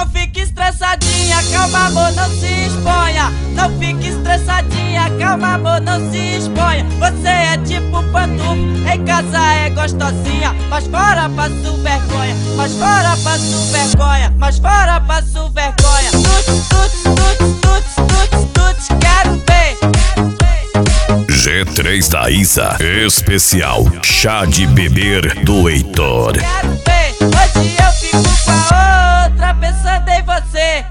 Não fique estressadinha, calma amor, não se exponha. Não fique estressadinha, calma amor, não se exponha. Você é tipo pantufo, em casa é gostosinha, mas fora passo vergonha, mas fora passo vergonha, mas fora passo vergonha. Tuts, tuts, tuts, tuts, tuts, tuts, quero ver. G3 da Isa, especial chá de beber do Heitor. Quero ver, hoje eu fico com a outra pensando em você.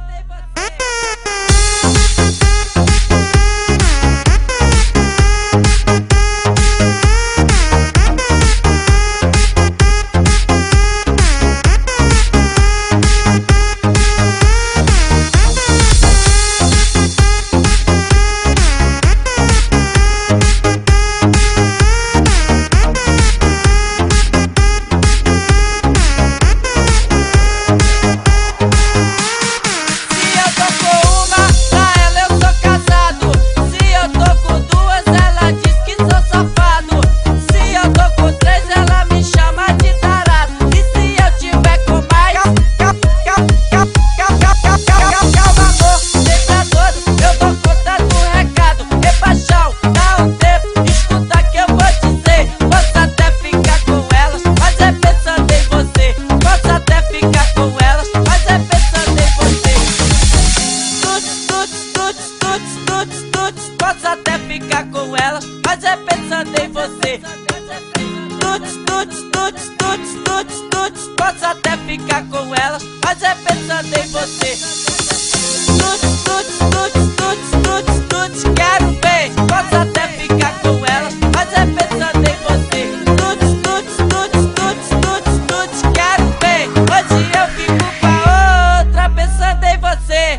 Posso até ficar com elas, mas é pensando em você. Tuts, tuts, tuts, tuts, tuts, tuts. Posso até ficar com elas, mas é pensando em você. Tuts, tuts, tuts, tuts, tuts, tuts, quero ver. Posso até ficar com elas, mas é pensando em você. Tuts, tuts, tuts, tuts, tuts, tuts, quero ver. Hoje eu fico com a outra pensando em você.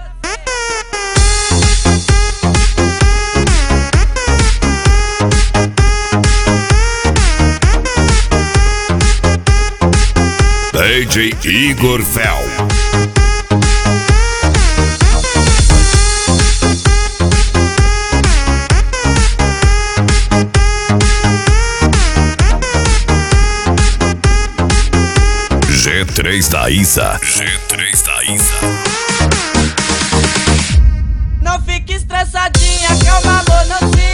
DJ Igor Fel. G3 da Isa. G3 da Isa. Não fique estressadinha, calma amor, não se